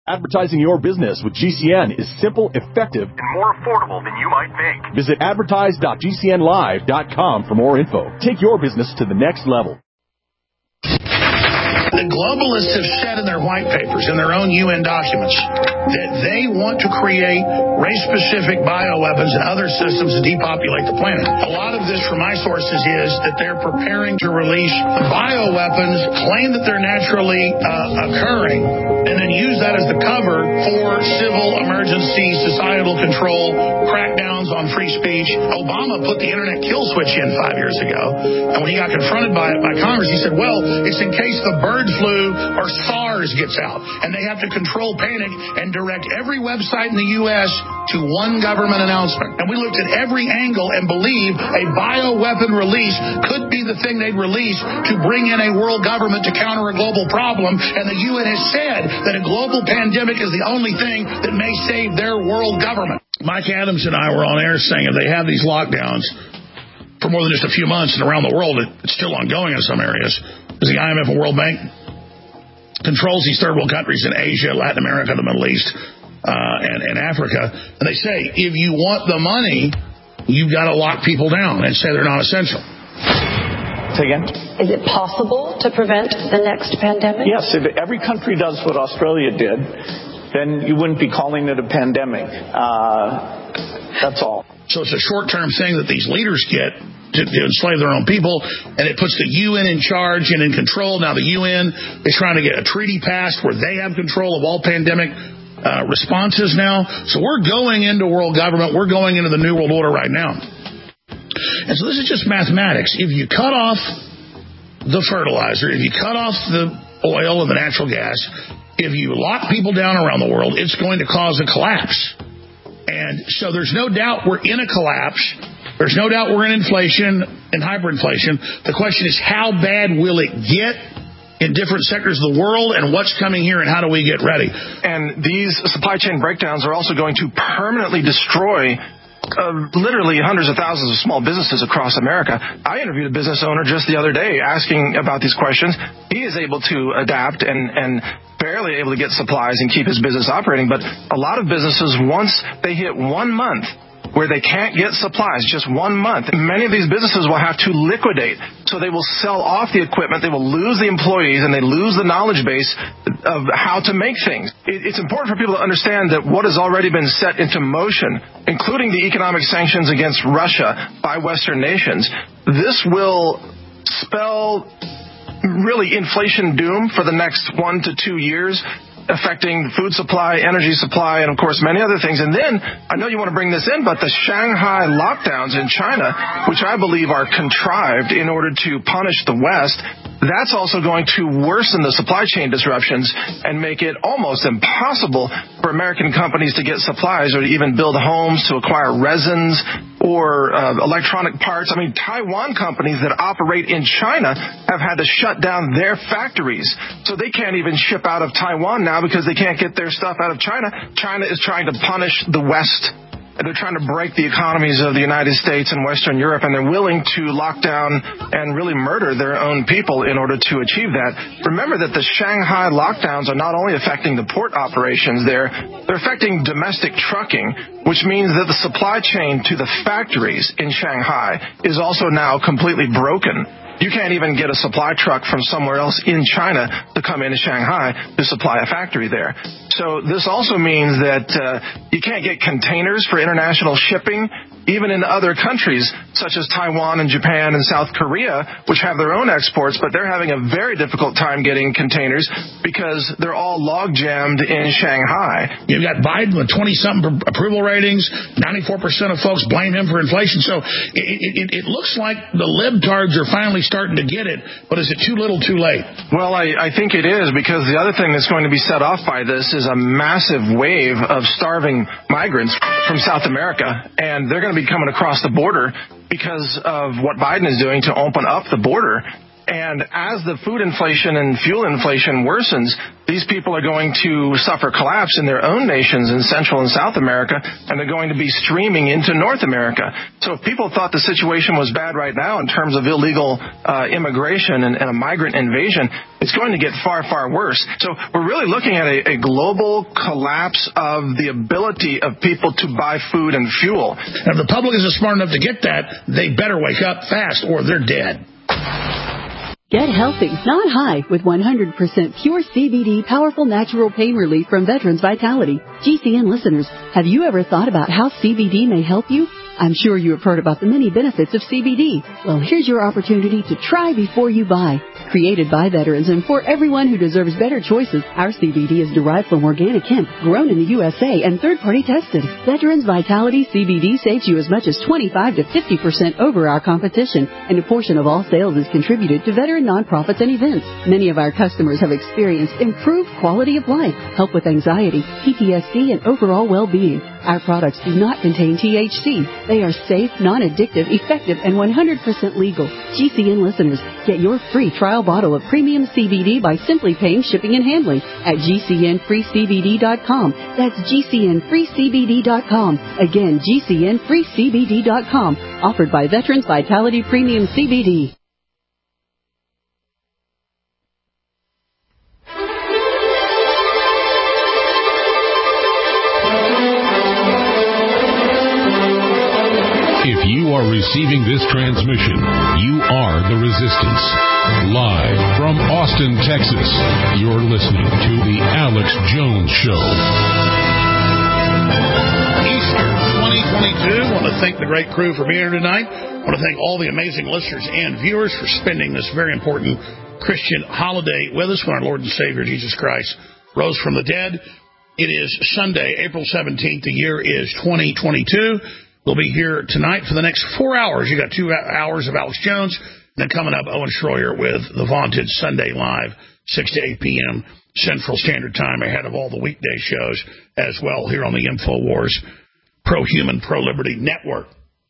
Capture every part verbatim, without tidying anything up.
Advertising your business with G C N is simple, effective, and more affordable than you might think. Visit advertise dot g c n live dot com for more info. Take your business to the next level. The globalists have said in their white papers, in their own U N documents, that they want to create race-specific bioweapons and other systems to depopulate the planet. A lot of this, from my sources, is that they're preparing to release bioweapons, claim that they're naturally uh, occurring, and then use that as the cover for civil emergency, societal control, crackdowns on free speech. Obama put the internet kill switch in five years ago, and when he got confronted by it by Congress, he said, well, it's in case the bird flu or SARS gets out, and they have to control panic and direct every website in the U S to one government announcement. And we looked at every angle and believed a bioweapon release could be the thing they'd release to bring in a world government to counter a global problem. And the U N has said that a global pandemic is the only thing that may save their world government. Mike Adams and I were on air saying if they have these lockdowns for more than just a few months and around the world, it's still ongoing in some areas, because the I M F and World Bank controls these third world countries in Asia, Latin America, the Middle East, uh, and, and Africa. And they say, if you want the money, you've got to lock people down and say they're not essential. Say again? Is it possible to prevent the next pandemic? Yes, if every country does what Australia did, then you wouldn't be calling it a pandemic. Uh, that's all. So it's a short-term thing that these leaders get to, to enslave their own people, and it puts the U N in charge and in control. Now the U N is trying to get a treaty passed where they have control of all pandemic uh, responses now. So we're going into world government. We're going into the New World Order right now. And so this is just mathematics. If you cut off the fertilizer, if you cut off the oil and the natural gas, if you lock people down around the world, it's going to cause a collapse. And so there's no doubt we're in a collapse. There's no doubt we're in inflation and hyperinflation. The question is, how bad will it get in different sectors of the world, and what's coming here, and how do we get ready? And these supply chain breakdowns are also going to permanently destroy Uh, literally hundreds of thousands of small businesses across America. I interviewed a business owner just the other day asking about these questions. He is able to adapt and, and barely able to get supplies and keep his business operating. But a lot of businesses, once they hit one month where they can't get supplies, just one month, many of these businesses will have to liquidate. So they will sell off the equipment, they will lose the employees, and they lose the knowledge base of how to make things. It's important for people to understand that what has already been set into motion, including the economic sanctions against Russia by Western nations, this will spell really inflation doom for the next one to two years, affecting food supply, energy supply, and, of course, many other things. And then, I know you want to bring this in, but the Shanghai lockdowns in China, which I believe are contrived in order to punish the West, that's also going to worsen the supply chain disruptions and make it almost impossible for American companies to get supplies or to even build homes, to acquire resins or uh, electronic parts. I mean, Taiwan companies that operate in China have had to shut down their factories. So they can't even ship out of Taiwan now because they can't get their stuff out of China. China is trying to punish the West. They're trying to break the economies of the United States and Western Europe, and they're willing to lock down and really murder their own people in order to achieve that. Remember that the Shanghai lockdowns are not only affecting the port operations there, they're affecting domestic trucking, which means that the supply chain to the factories in Shanghai is also now completely broken. You can't even get a supply truck from somewhere else in China to come into Shanghai to supply a factory there. So this also means that uh, you can't get containers for international shipping, even in other countries such as Taiwan and Japan and South Korea, which have their own exports, but they're having a very difficult time getting containers because they're all log-jammed in Shanghai. You've got Biden with twenty-something approval ratings. ninety-four percent of folks blame him for inflation. So it, it, it looks like the libtards are finally starting to get it, but is it too little, too late? Well, I, I think it is, because the other thing that's going to be set off by this is a massive wave of starving migrants from South America, and they're going to be coming across the border because of what Biden is doing to open up the border. And as the food inflation and fuel inflation worsens, these people are going to suffer collapse in their own nations in Central and South America, and they're going to be streaming into North America. So if people thought the situation was bad right now in terms of illegal uh, immigration and, and a migrant invasion, it's going to get far, far worse. So we're really looking at a, a global collapse of the ability of people to buy food and fuel. And if the public isn't smart enough to get that, they better wake up fast or they're dead. Get healthy, not high, with one hundred percent pure C B D powerful natural pain relief from Veterans Vitality. G C N listeners, have you ever thought about how C B D may help you? I'm sure you have heard about the many benefits of C B D. Well, here's your opportunity to try before you buy. Created by veterans and for everyone who deserves better choices, our C B D is derived from organic hemp, grown in the U S A, and third-party tested. Veterans Vitality C B D saves you as much as twenty-five to fifty percent over our competition, and a portion of all sales is contributed to veteran nonprofits and events. Many of our customers have experienced improved quality of life, help with anxiety, P T S D, and overall well-being. Our products do not contain T H C. They are safe, non-addictive, effective, and one hundred percent legal. G C N listeners, get your free trial bottle of premium C B D by simply paying shipping and handling at G C N free C B D dot com. That's G C N free C B D dot com. Again, G C N free C B D dot com. Offered by Veterans Vitality Premium C B D. If you are receiving this transmission, you are the Resistance. Live from Austin, Texas, you're listening to The Alex Jones Show. Easter twenty twenty-two. I want to thank the great crew for being here tonight. I want to thank all the amazing listeners and viewers for spending this very important Christian holiday with us when our Lord and Savior Jesus Christ rose from the dead. It is Sunday, April seventeenth. The year is twenty twenty-two. We'll be here tonight for the next four hours. You got two hours of Alex Jones, then coming up, Owen Schroyer with the vaunted Sunday Live, six to eight p.m. Central Standard Time, ahead of all the weekday shows as well here on the InfoWars Pro-Human, Pro-Liberty Network.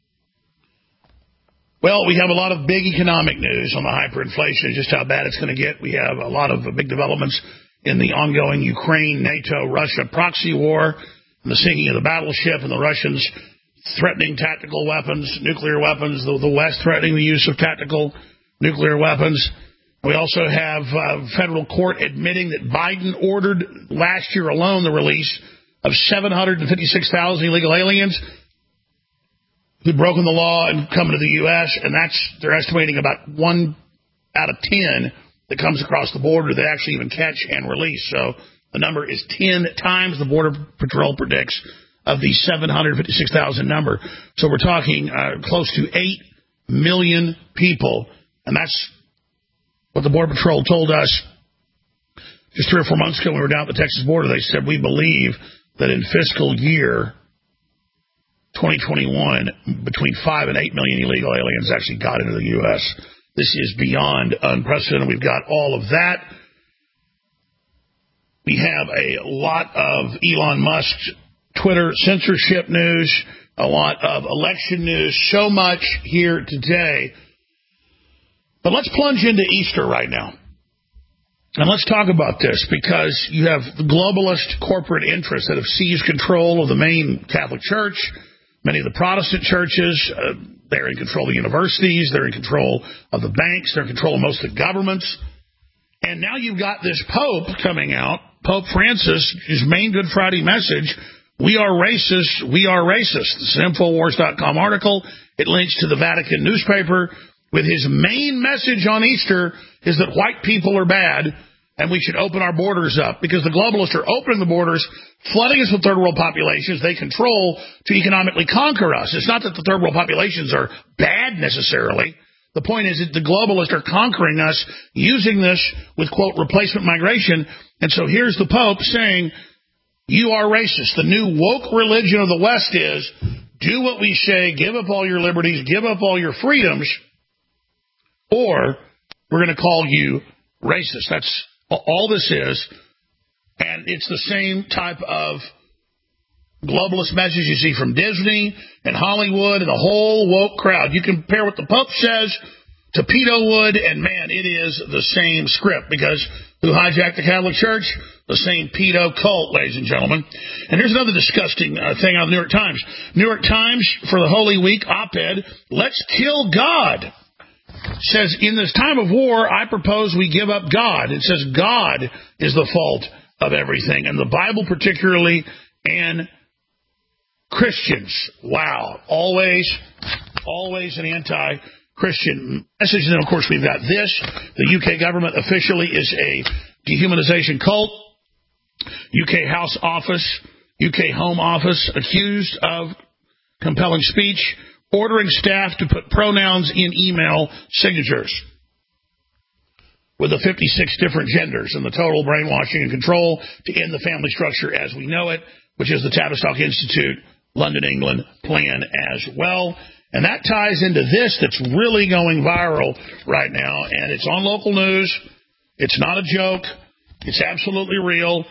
Well, we have a lot of big economic news on the hyperinflation, just how bad it's going to get. We have a lot of big developments in the ongoing Ukraine, NATO, Russia proxy war, and the sinking of the battleship, and the Russians threatening tactical weapons, nuclear weapons, the, the West threatening the use of tactical nuclear weapons. We also have uh, federal court admitting that Biden ordered last year alone the release of seven hundred fifty-six thousand illegal aliens who'd broken the law and come into the U S, and that's they're estimating about one out of ten that comes across the border they actually even catch and release. So the number is ten times the Border Patrol predicts of the seven hundred fifty-six thousand number. So we're talking uh, close to eight million people, and that's what the Border Patrol told us just three or four months ago when we were down at the Texas border. They said, we believe that in fiscal year twenty twenty-one, between five and eight million illegal aliens actually got into the U S. This is beyond unprecedented. We've got all of that. We have a lot of Elon Musk's Twitter censorship news, a lot of election news, so much here today. But let's plunge into Easter right now. And let's talk about this, because you have the globalist corporate interests that have seized control of the main Catholic Church, many of the Protestant churches. Uh, they're in control of the universities. They're in control of the banks. They're in control of most of the governments. And now you've got this Pope coming out, Pope Francis, his main Good Friday message, we are racist, we are racist. This is an Infowars dot com article. It links to the Vatican newspaper with his main message on Easter is that white people are bad and we should open our borders up, because the globalists are opening the borders, flooding us with third world populations they control to economically conquer us. It's not that the third world populations are bad necessarily. The point is that the globalists are conquering us using this with, quote, replacement migration. And so here's the Pope saying, you are racist. The new woke religion of the West is do what we say, give up all your liberties, give up all your freedoms, or we're going to call you racist. That's all this is. And it's the same type of globalist message you see from Disney and Hollywood and the whole woke crowd. You compare what the Pope says to Pedo Wood, and man, it is the same script, because who hijacked the Catholic Church? The same pedo cult, ladies and gentlemen. And here's another disgusting uh, thing out of the New York Times. New York Times, for the Holy Week op-ed, let's kill God. says, in this time of war, I propose we give up God. It says God is the fault of everything, and the Bible particularly, and Christians. Wow. Always, always an anti-Christian message. And then, of course, we've got this. The U K government officially is a dehumanization cult. U K House Office, U K Home Office, accused of compelling speech, ordering staff to put pronouns in email signatures with the fifty-six different genders and the total brainwashing and control to end the family structure as we know it, which is the Tavistock Institute, London, England plan as well. And that ties into this that's really going viral right now, and it's on local news. It's not a joke. It's absolutely real.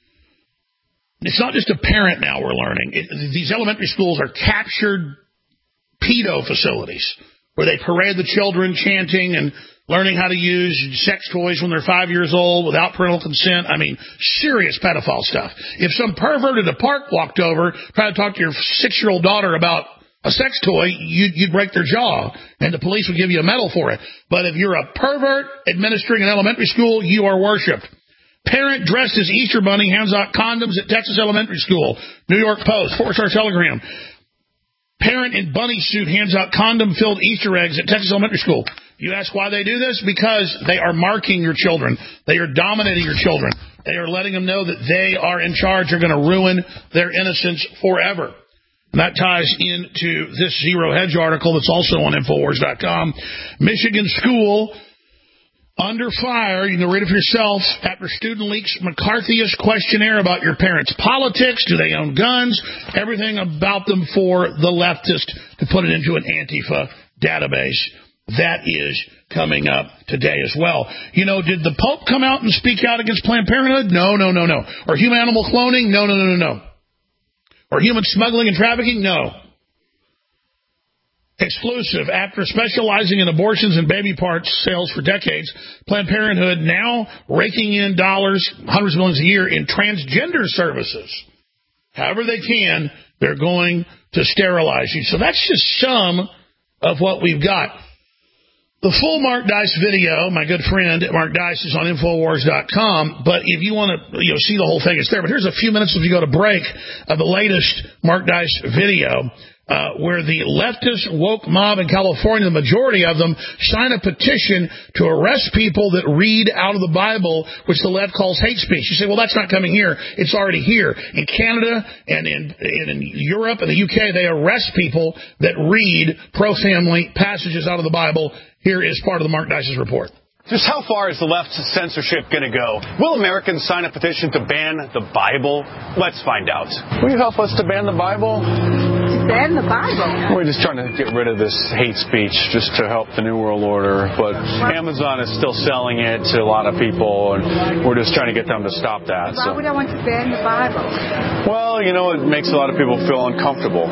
It's not just a parent now we're learning. It, these elementary schools are captured pedo facilities where they parade the children chanting and learning how to use sex toys when they're five years old without parental consent. I mean, serious pedophile stuff. If some pervert at a park walked over trying to talk to your six-year-old daughter about a sex toy, you'd, you'd break their jaw, and the police would give you a medal for it. But if you're a pervert administering an elementary school, you are worshipped. Parent dressed as Easter Bunny hands out condoms at Texas elementary school. New York Post, Four-Star Telegram. Parent in bunny suit hands out condom-filled Easter eggs at Texas elementary school. You ask why they do this? Because they are marking your children. They are dominating your children. They are letting them know that they are in charge. They're going to ruin their innocence forever. And that ties into this Zero Hedge article that's also on Infowars dot com. Michigan school under fire, you can read it for yourself, after student leaks McCarthyist questionnaire about your parents' politics, do they own guns, everything about them for the leftist to put it into an Antifa database. That is coming up today as well. You know, did the Pope come out and speak out against Planned Parenthood? No, no, no, no. Or human animal cloning? No, no, no, no, no. Or human smuggling and trafficking? No. Exclusive. After specializing in abortions and baby parts sales for decades, Planned Parenthood now raking in dollars, hundreds of millions a year, in transgender services. However they can, they're going to sterilize you. So that's just some of what we've got. The full Mark Dice video, my good friend Mark Dice, is on Infowars dot com. But if you want to you know, see the whole thing, it's there. But here's a few minutes if you go to break of the latest Mark Dice video. Uh, where the leftist woke mob in California, the majority of them, sign a petition to arrest people that read out of the Bible, which the left calls hate speech. You say, well, that's not coming here. It's already here. In Canada and in, and in Europe and the U K, they arrest people that read pro-family passages out of the Bible. Here is part of the Mark Dice's report. Just how far is the left's censorship going to go? Will Americans sign a petition to ban the Bible? Let's find out. Will you help us to ban the Bible? Ban the Bible? We're just trying to get rid of this hate speech just to help the New World Order. But Amazon is still selling it to a lot of people, and we're just trying to get them to stop that. Why so. would I want to ban the Bible? Well, you know, it makes a lot of people feel uncomfortable.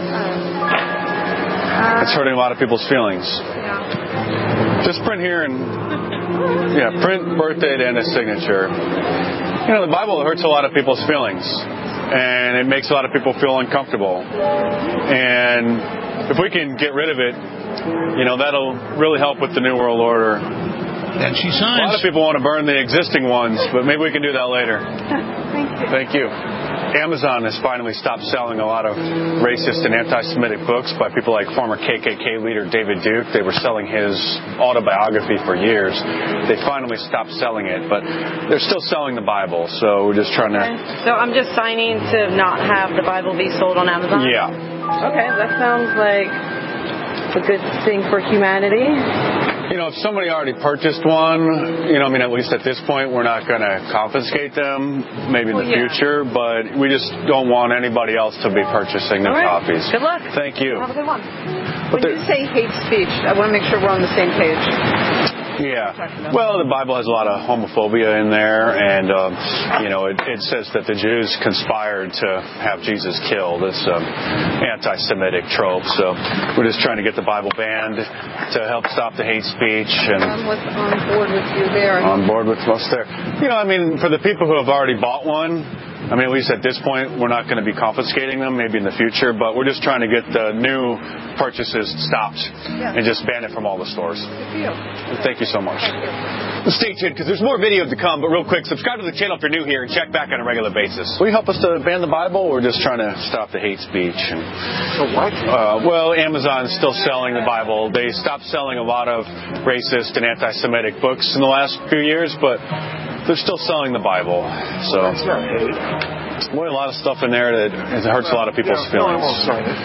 Uh, it's hurting a lot of people's feelings. Yeah. Just print here and... Yeah, print, birth date, and a signature. You know, the Bible hurts a lot of people's feelings, and it makes a lot of people feel uncomfortable. And if we can get rid of it, you know, that'll really help with the New World Order. And she signs. A lot of people want to burn the existing ones, but maybe we can do that later. Thank you. Thank you. Amazon has finally stopped selling a lot of racist and anti-Semitic books by people like former K K K leader David Duke. They were selling his autobiography for years. They finally stopped selling it, but they're still selling the Bible, so we're just trying to... Okay. So I'm just signing to not have the Bible be sold on Amazon? Yeah. Okay, that sounds like a good thing for humanity. You know, if somebody already purchased one, you know, I mean, at least at this point, we're not going to confiscate them, maybe in well, the yeah. future, but we just don't want anybody else to be purchasing their right. copies. Good luck. Thank you. Have a good one. But when you say hate speech, I want to make sure we're on the same page. Yeah. Well, the Bible has a lot of homophobia in there, and, um, you know, it, it says that the Jews conspired to have Jesus killed. It's an anti-Semitic trope, so we're just trying to get the Bible banned to help stop the hate speech. And I'm with, on board with you there. On board with us there. You know, I mean, for the people who have already bought one, I mean, at least at this point, we're not going to be confiscating them, maybe in the future, but we're just trying to get the new purchases stopped yeah. and just ban it from all the stores. Good deal. Thank you so much. Well, stay tuned, because there's more video to come, but real quick, subscribe to the channel if you're new here and check back on a regular basis. Will you help us to ban the Bible? We're just trying to stop the hate speech. And, so what? Uh, well, Amazon's still selling the Bible. They stopped selling a lot of racist and anti-Semitic books in the last few years, but they're still selling the Bible. So well, that's not hate. Boy, a lot of stuff in there that it hurts a lot of people's yeah, feelings. No, I won't sign it.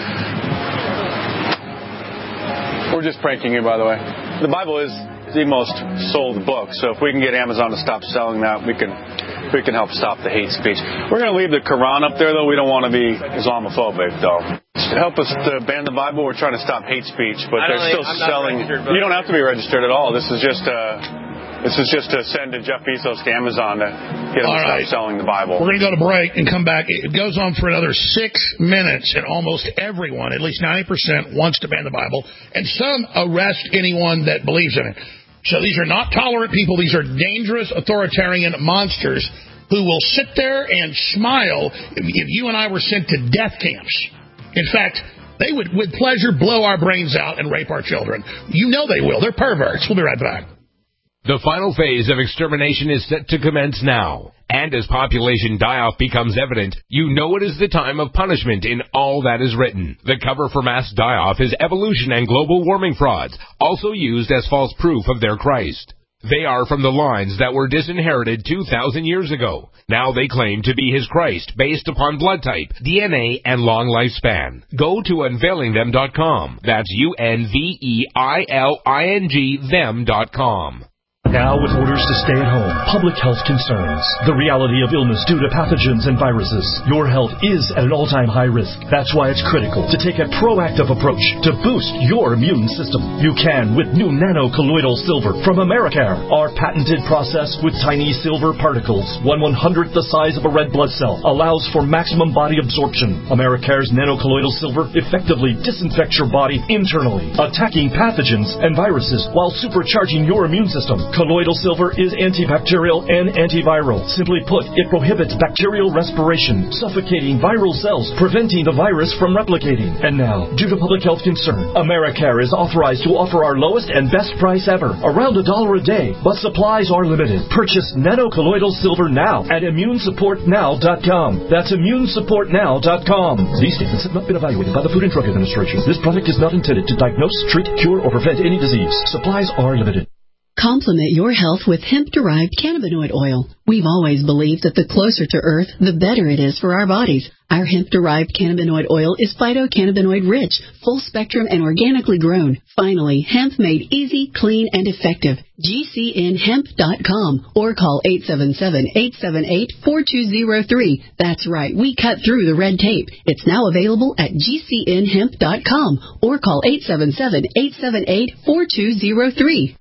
We're just pranking you, by the way. The Bible is the most sold book, so if we can get Amazon to stop selling that, we can we can help stop the hate speech. We're going to leave the Quran up there, though. We don't want to be Islamophobic, though. To help us to ban the Bible, we're trying to stop hate speech, but they're still I'm selling. You don't have to be registered at all. This is just a. This is just to send to Jeff Bezos to Amazon to get him to stop selling the Bible. We're going to go to break and come back. It goes on for another six minutes, and almost everyone, at least ninety percent, wants to ban the Bible, and some arrest anyone that believes in it. So these are not tolerant people. These are dangerous authoritarian monsters who will sit there and smile if, if you and I were sent to death camps. In fact, they would with pleasure blow our brains out and rape our children. You know they will. They're perverts. We'll be right back. The final phase of extermination is set to commence now. And as population die-off becomes evident, you know it is the time of punishment in all that is written. The cover for mass die-off is evolution and global warming frauds, also used as false proof of their Christ. They are from the lines that were disinherited two thousand years ago. Now they claim to be his Christ based upon blood type, D N A, and long lifespan. Go to unveiling them dot com. That's U N V E I L I N G them dot com. Now with orders to stay at home, public health concerns, the reality of illness due to pathogens and viruses, your health is at an all-time high risk. That's why it's critical to take a proactive approach to boost your immune system. You can with new nano-colloidal silver from Americare. Our patented process with tiny silver particles, one one-hundredth the size of a red blood cell, allows for maximum body absorption. Americare's nano-colloidal silver effectively disinfects your body internally, attacking pathogens and viruses while supercharging your immune system. Colloidal silver is antibacterial and antiviral. Simply put, it prohibits bacterial respiration, suffocating viral cells, preventing the virus from replicating. And now, due to public health concern, Americare is authorized to offer our lowest and best price ever, around a dollar a day, but supplies are limited. Purchase nano-colloidal silver now at immune support now dot com. That's immune support now dot com. These statements have not been evaluated by the Food and Drug Administration. This product is not intended to diagnose, treat, cure, or prevent any disease. Supplies are limited. Complement your health with hemp-derived cannabinoid oil. We've always believed that the closer to Earth, the better it is for our bodies. Our hemp-derived cannabinoid oil is phytocannabinoid-rich, full-spectrum, and organically grown. Finally, hemp made easy, clean, and effective. G C N hemp dot com or call eight seven seven, eight seven eight, four two zero three. That's right, we cut through the red tape. It's now available at G C N hemp dot com or call eight seven seven, eight seven eight, four two zero three.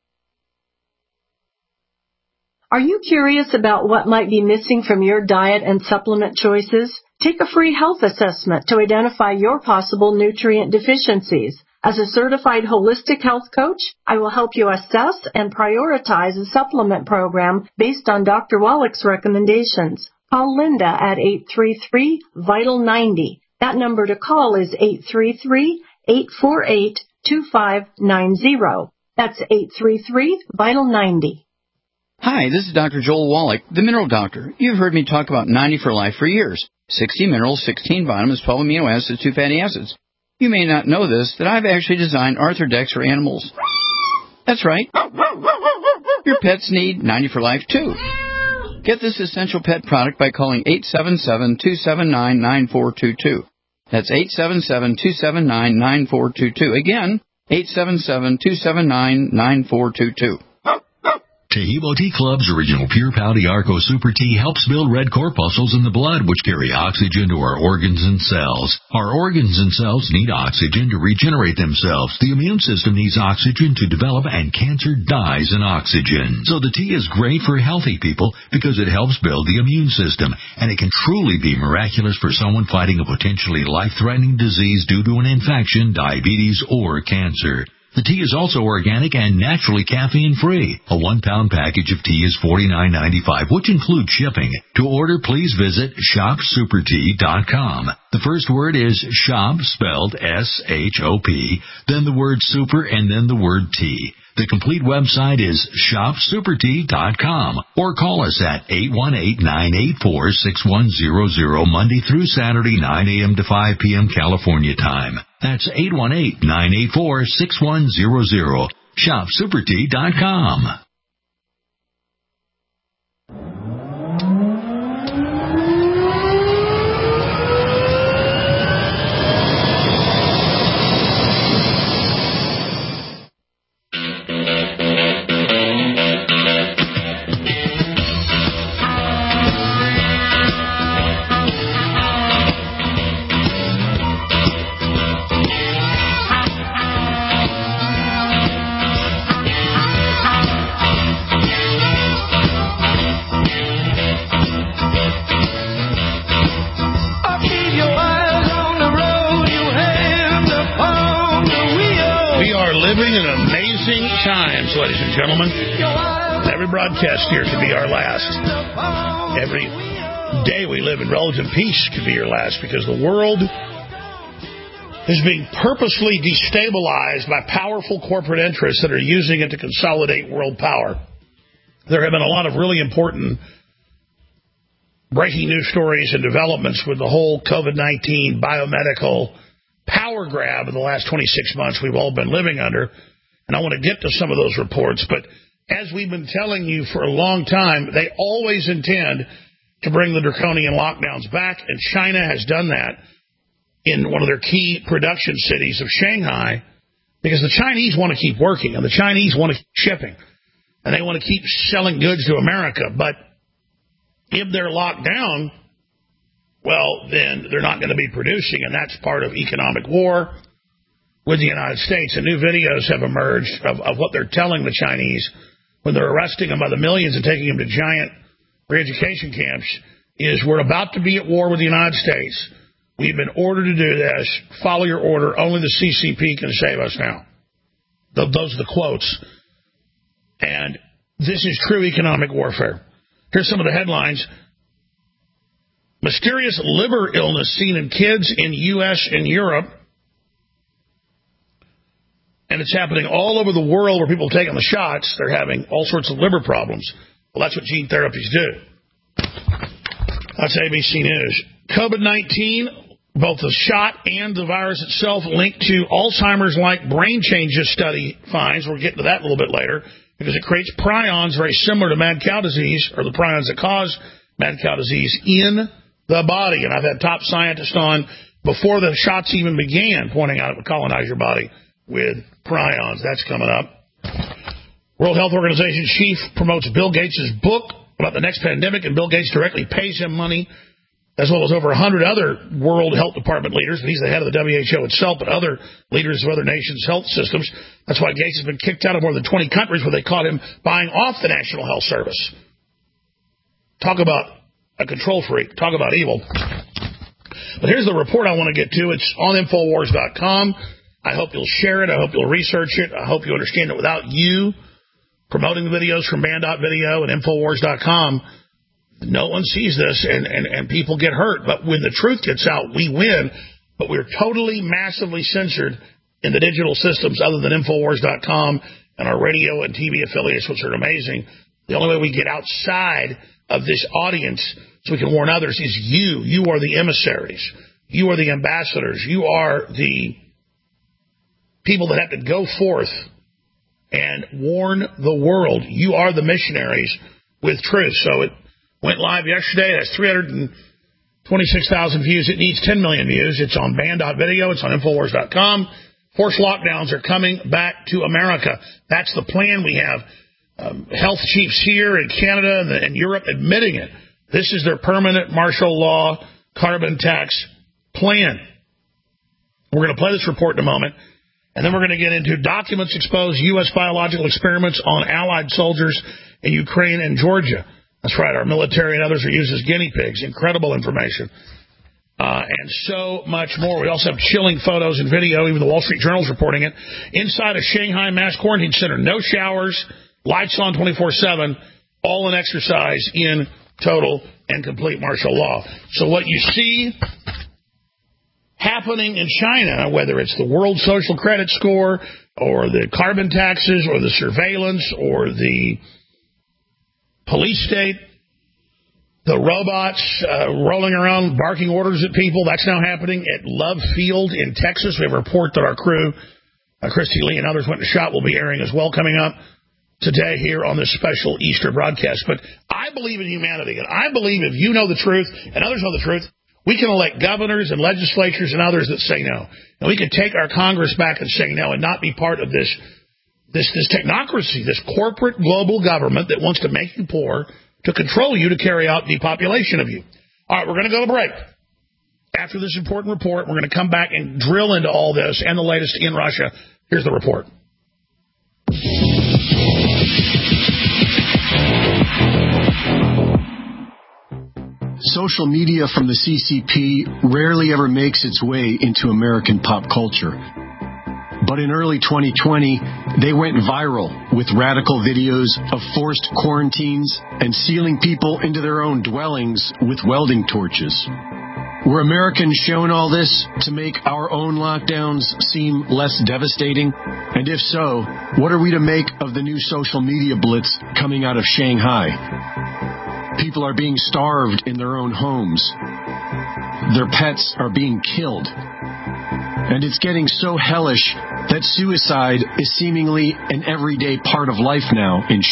Are you curious about what might be missing from your diet and supplement choices? Take a free health assessment to identify your possible nutrient deficiencies. As a certified holistic health coach, I will help you assess and prioritize a supplement program based on Doctor Wallach's recommendations. Call Linda at eight three three, vital ninety. That number to call is eight three three, eight four eight, two five nine zero. That's eight three three, vital ninety. Hi, this is Doctor Joel Wallach, the Mineral Doctor. You've heard me talk about ninety for Life for years. sixty minerals, sixteen vitamins, twelve amino acids, two fatty acids. You may not know this, that I've actually designed Arthrodex for animals. That's right. Your pets need ninety for Life, too. Get this essential pet product by calling eight seven seven, two seven nine, nine four two two. That's eight seven seven, two seven nine, nine four two two. Again, eight seven seven, two seven nine, nine four two two. Tehebo Tea Club's original Pure Pau Arco Super Tea helps build red corpuscles in the blood, which carry oxygen to our organs and cells. Our organs and cells need oxygen to regenerate themselves. The immune system needs oxygen to develop, and cancer dies in oxygen. So the tea is great for healthy people because it helps build the immune system, and it can truly be miraculous for someone fighting a potentially life-threatening disease due to an infection, diabetes, or cancer. The tea is also organic and naturally caffeine-free. A one-pound package of tea is forty-nine ninety-five, which includes shipping. To order, please visit shop super tea dot com. The first word is shop, spelled S H O P, then the word super, and then the word tea. The complete website is shop super tea dot com, or call us at eight one eight, nine eight four, six one zero zero Monday through Saturday, nine a.m. to five p.m. California time. That's eight one eight, nine eight four, six one zero zero. shop super tea dot com. Ladies and gentlemen, every broadcast here could be our last. Every day we live in relative peace could be your last, because the world is being purposely destabilized by powerful corporate interests that are using it to consolidate world power. There have been a lot of really important breaking news stories and developments with the whole COVID nineteen biomedical power grab in the last twenty-six months we've all been living under. And I want to get to some of those reports. But as we've been telling you for a long time, they always intend to bring the draconian lockdowns back. And China has done that in one of their key production cities of Shanghai, because the Chinese want to keep working and the Chinese want to keep shipping and they want to keep selling goods to America. But if they're locked down, well, then they're not going to be producing. And that's part of economic war with the United States. And new videos have emerged of, of what they're telling the Chinese when they're arresting them by the millions and taking them to giant re-education camps is, we're about to be at war with the United States. We've been ordered to do this. Follow your order. Only the C C P can save us now. The, those are the quotes. And this is true economic warfare. Here's some of the headlines. Mysterious liver illness seen in kids in U S and Europe. And it's happening all over the world where people are taking the shots. They're having all sorts of liver problems. Well, that's what gene therapies do. That's A B C News. COVID nineteen, both the shot and the virus itself linked to Alzheimer's-like brain changes, study finds. We'll get to that a little bit later, because it creates prions very similar to mad cow disease, or the prions that cause mad cow disease in the body. And I've had top scientists on before the shots even began, pointing out it would colonize your body with prions. That's coming up. World Health Organization chief promotes Bill Gates' book about the next pandemic, and Bill Gates directly pays him money, as well as over one hundred other World Health Department leaders. He's the head of the W H O itself, but other leaders of other nations' health systems. That's why Gates has been kicked out of more than twenty countries where they caught him buying off the National Health Service. Talk about a control freak. Talk about evil. But here's the report I want to get to. It's on Infowars dot com. I hope you'll share it. I hope you'll research it. I hope you understand it. Without you promoting the videos from Band dot Video and Infowars dot com, no one sees this, and, and, and people get hurt. But when the truth gets out, we win. But we're totally, massively censored in the digital systems other than Infowars dot com and our radio and T V affiliates, which are amazing. The only way we get outside of this audience so we can warn others is you. You are the emissaries. You are the ambassadors. You are the people that have to go forth and warn the world. You are the missionaries with truth. So it went live yesterday. That's three hundred twenty-six thousand views. It needs ten million views. It's on Band dot Video. It's on Infowars dot com. Forced lockdowns are coming back to America. That's the plan we have. Um, health chiefs here in Canada and, and Europe admitting it. This is their permanent martial law carbon tax plan. We're going to play this report in a moment. And then we're going to get into documents expose U S biological experiments on Allied soldiers in Ukraine and Georgia. That's right. Our military and others are used as guinea pigs. Incredible information. Uh, and so much more. We also have chilling photos and video. Even the Wall Street Journal is reporting it. Inside a Shanghai mass quarantine center. No showers, lights on twenty-four seven, all in exercise in total and complete martial law. So what you see happening in China, whether it's the World Social Credit Score or the carbon taxes or the surveillance or the police state, the robots uh, rolling around barking orders at people, that's now happening at Love Field in Texas. We have a report that our crew, uh, Christy Lee and others went to shot, will be airing as well coming up today here on this special Easter broadcast. But I believe in humanity, and I believe if you know the truth and others know the truth, we can elect governors and legislatures and others that say no. And we can take our Congress back and say no and not be part of this, this, this technocracy, this corporate global government that wants to make you poor, to control you, to carry out depopulation of you. All right, we're going to go to break. After this important report, we're going to come back and drill into all this and the latest in Russia. Here's the report. Social media from the C C P rarely ever makes its way into American pop culture. But in early twenty twenty, they went viral with radical videos of forced quarantines and sealing people into their own dwellings with welding torches. Were Americans shown all this to make our own lockdowns seem less devastating? And if so, what are we to make of the new social media blitz coming out of Shanghai? People are being starved in their own homes. Their pets are being killed. And it's getting so hellish that suicide is seemingly an everyday part of life now in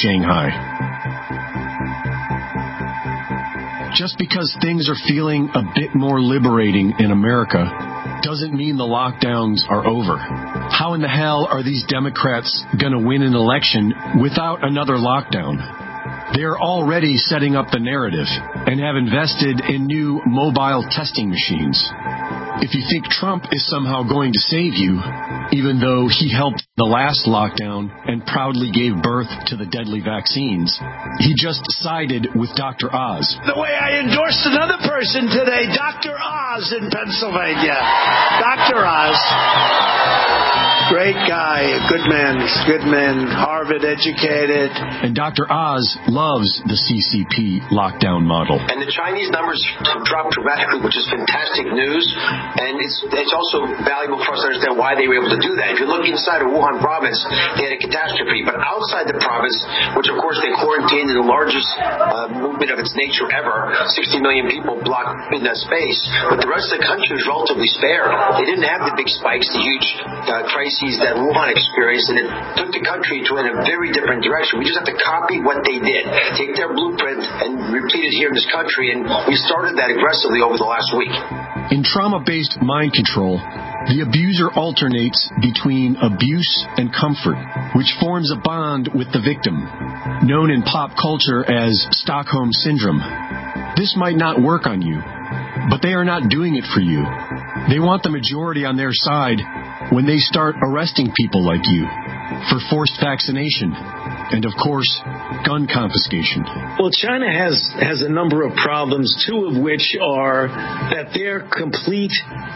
Shanghai. Just because things are feeling a bit more liberating in America doesn't mean the lockdowns are over. How in the hell are these Democrats going to win an election without another lockdown? They're already setting up the narrative and have invested in new mobile testing machines. If you think Trump is somehow going to save you, even though he helped the last lockdown and proudly gave birth to the deadly vaccines, he just sided with Doctor Oz. The way I endorsed another person today, Doctor Oz in Pennsylvania. Doctor Oz. Great guy, good man, good man, Harvard educated. And Doctor Oz loves the C C P lockdown model. And the Chinese numbers dropped dramatically, which is fantastic news. And it's it's also valuable for us to understand why they were able to do that. If you look inside of Wuhan province, they had a catastrophe. But outside the province, which of course they quarantined in the largest uh, movement of its nature ever, sixty million people blocked in that space. But the rest of the country was relatively spared. They didn't have the big spikes, the huge uh, crises that Wuhan experienced, and it took the country to in a very different direction. We just have to copy what they did, take their blueprint and repeat it here in this country, and we started that aggressively over the last week. In trauma-based mind control, the abuser alternates between abuse and comfort, which forms a bond with the victim, known in pop culture as Stockholm Syndrome. This might not work on you, but they are not doing it for you. They want the majority on their side when they start arresting people like you for forced vaccination and, of course, gun confiscation. Well, China has, has a number of problems, two of which are that their complete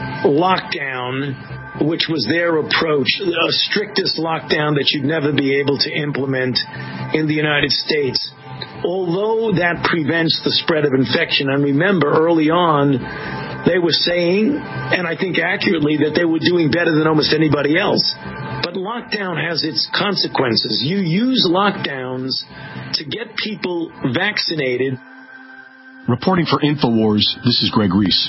lockdown, which was their approach, a strictest lockdown that you'd never be able to implement in the United States, although that prevents the spread of infection. And remember, early on, they were saying, and I think accurately, that they were doing better than almost anybody else. But lockdown has its consequences. You use lockdowns to get people vaccinated. Reporting for InfoWars, this is Greg Reese.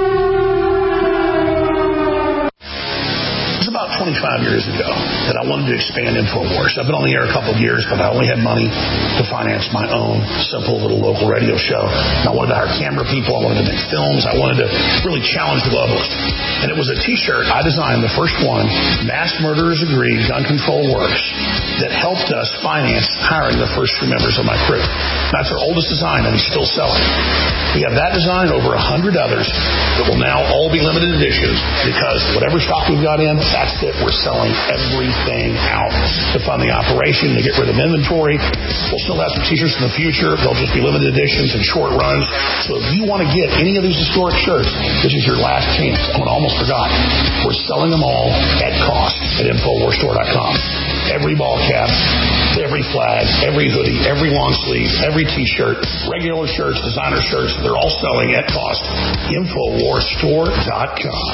Years ago that I wanted to expand InfoWars. I've been on the air a couple of years, but I only had money to finance my own simple little local radio show. And I wanted to hire camera people. I wanted to make films. I wanted to really challenge the globalists. And it was a T-shirt I designed, the first one, Mass Murderers Agree, Gun Control Works, that helped us finance hiring the first three members of my crew. That's our oldest design, and we still sell it. We have that design and over a hundred others that will now all be limited editions because whatever stock we've got in, that's it. We're selling everything out to fund the operation, to get rid of inventory. We'll still have some T-shirts in the future. They'll just be limited editions and short runs. So if you want to get any of these historic shirts, this is your last chance. Oh, and I almost forgot. We're selling them all at cost at Infowars Store dot com. Every ball cap, every flag, every hoodie, every long sleeve, every T-shirt, regular shirts, designer shirts, they're all selling at cost. Infowars Store dot com.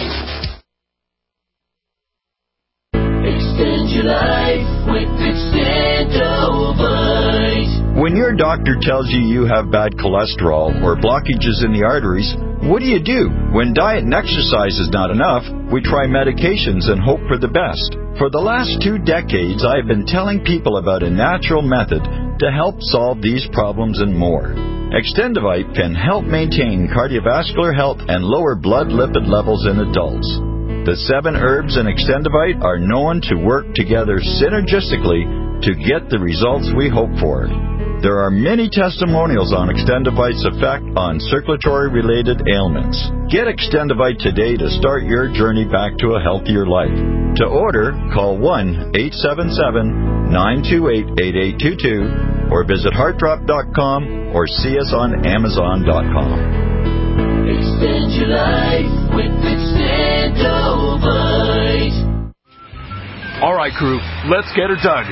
Extend your life with Extendovite. When your doctor tells you you have bad cholesterol or blockages in the arteries, what do you do? When diet and exercise is not enough, we try medications and hope for the best. For the last two decades, I have been telling people about a natural method to help solve these problems and more. Extendovite can help maintain cardiovascular health and lower blood lipid levels in adults. The seven herbs in Extendovite are known to work together synergistically to get the results we hope for. There are many testimonials on Extendovite's effect on circulatory-related ailments. Get Extendovite today to start your journey back to a healthier life. To order, call one eight seven seven, nine two eight, eight eight two two or visit heart drop dot com or see us on amazon dot com. Extend your life with Extendovite. All right, crew, let's get her dug.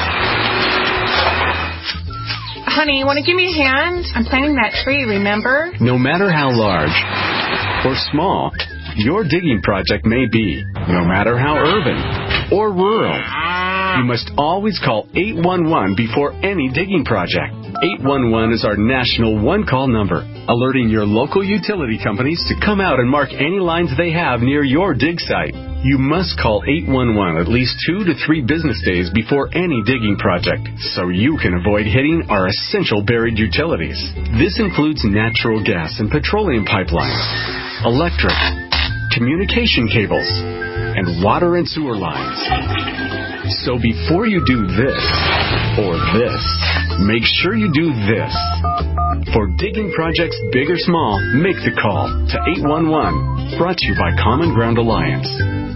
Honey, you want to give me a hand? I'm planting that tree, remember? No matter how large or small your digging project may be, no matter how urban or rural, you must always call eight one one before any digging project. eight one one is our national one-call number, alerting your local utility companies to come out and mark any lines they have near your dig site. You must call eight one one at least two to three business days before any digging project, so you can avoid hitting our essential buried utilities. This includes natural gas and petroleum pipelines, electric, communication cables, and water and sewer lines. So before you do this or this, make sure you do this. For digging projects big or small, make the call to eight one one. Brought to you by Common Ground Alliance.